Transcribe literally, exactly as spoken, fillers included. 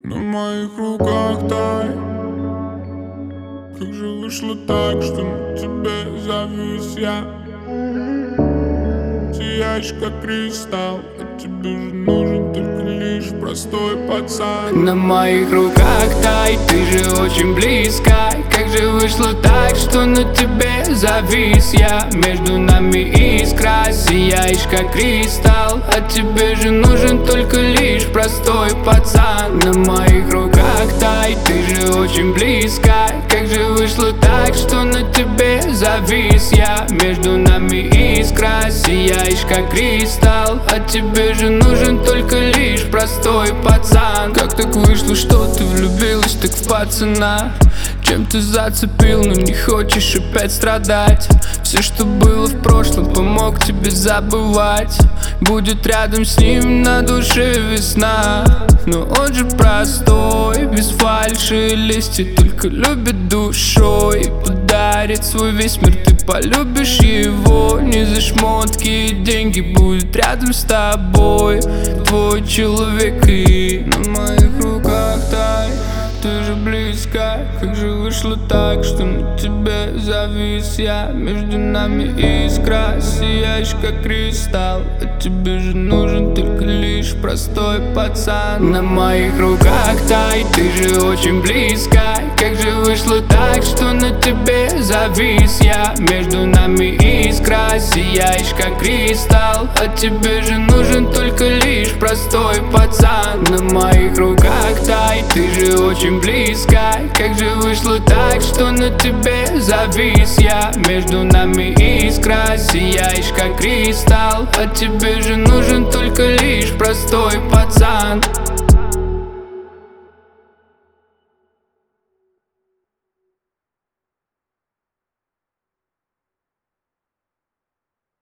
На моих руках тай. Как же вышло так, что на тебе завис я? Сияешь как кристалл, а тебе же нужен только лишь простой пацан. На моих руках тай, ты же очень близко. Как же вышло так, что на тебе завис я? Между нами искра, сияешь как кристалл, а тебе же нужен только лишь простой пацан. На моих руках тай, ты же очень близко. Как же вышло так, что на тебе завис я? Между нами искра, сияешь как кристалл, а тебе же нужен только лишь простой пацан. Как так вышло, что ты влюбилась так в пацана? Чем ты зацепил, но не хочешь опять страдать? Все, что было в прошлом, помог тебе забывать. Будет рядом с ним на душе весна. Но он же простой, без фальши, листья только любит душой. И подарит свой весь мир, ты полюбишь его. Не за шмотки и деньги, будет рядом с тобой твой человек. И на моих руках тай, ты же близко. Как же вышло так, что на тебе завис я? Между нами искра, сияешь как кристалл, а тебе же нужен только лишь простой пацан. На моих руках тай, ты же очень близко. Как же вышло так, что на тебе завис я? Между нами искра, сияешь как кристалл, а тебе же нужен только лишь простой пацан. На моих руках тай, ты же очень близко. Как же вышло так, что на тебе завис я? Между нами искра, сияешь как кристалл, а тебе же нужен только лишь простой пацан.